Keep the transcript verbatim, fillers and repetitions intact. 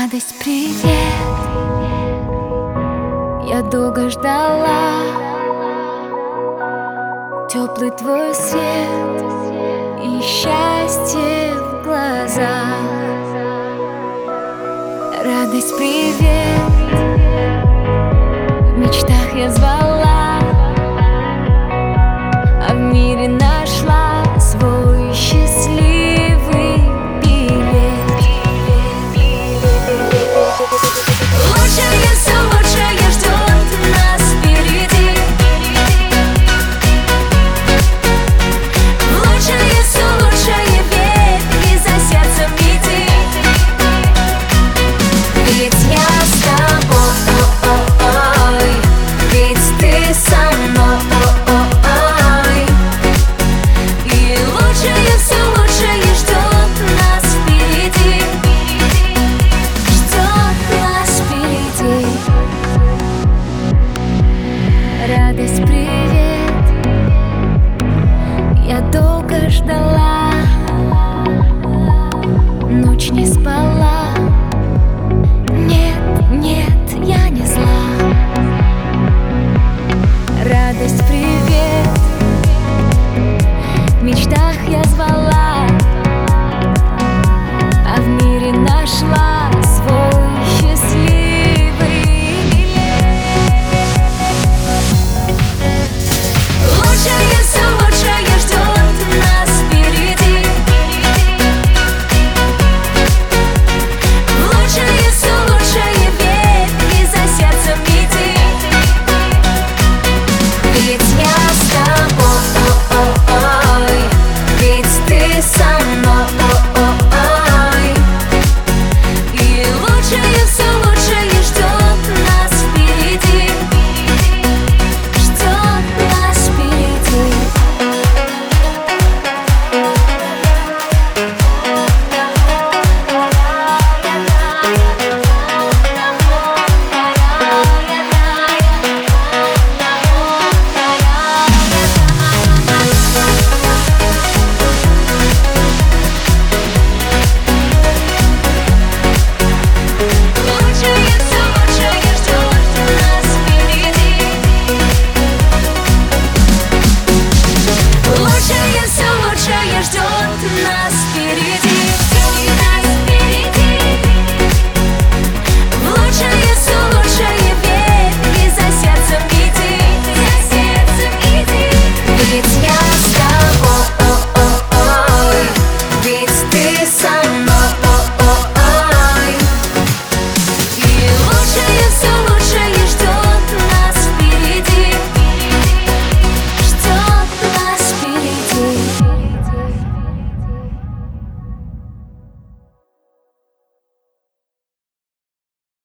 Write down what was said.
Радость, привет. Я долго ждала теплый твой свет и счастье в глазах. Радость, привет. В мечтах я звала, а в мире нашла свой счастливый билет. Лучшее, все лучшее ждет нас впереди. В лучшее, все лучшее верь и за сердцем иди. Ведь я с тобой, ведь ты со мной. И лучшее, все лучшее ждет нас впереди. Ждет нас впереди. Радость, привет. Я долго ждала, ночь не спала. Нет, нет, я не зла. Радость, привет. В мечтах я звала, а в мире нашла свой счастливый билет. Лучшее, все лучшее ждет нас впереди. В лучшее, все лучшее верь и за сердцем иди. Ведь я с тобой, ведь ты со мной. И лучшее, все лучшее ждет нас впереди. Ждет нас впереди. Лучшее, все лучшее ждет нас впереди. Лучшее, все лучшее ждет нас впереди.